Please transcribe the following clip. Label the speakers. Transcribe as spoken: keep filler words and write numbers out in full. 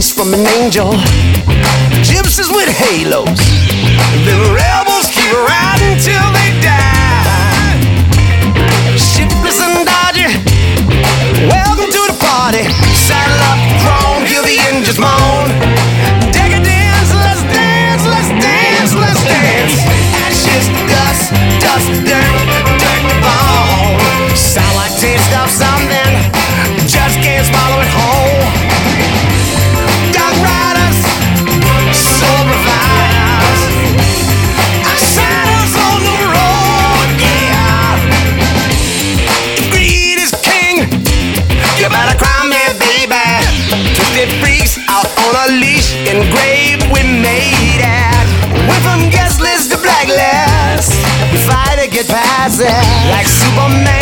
Speaker 1: kiss from an angel. Gypsies with halos, the rebels keep riding till they die. Shiftless and dodgy, welcome to the party. Saddle up, throne, hear the engines moan. Decadence, let's dance, let's dance, let's dance. Ashes, dust, dust, dirt, dirt, bone. Sound like taste of something, just can't swallow it whole. Dark riders, soul providers, outsiders on the road, yeah. If greed is king, you better cry me, baby. Twisted freaks out on a leash, engraved we made it. Went from guest list to blacklist, we fight to get past it. Like Superman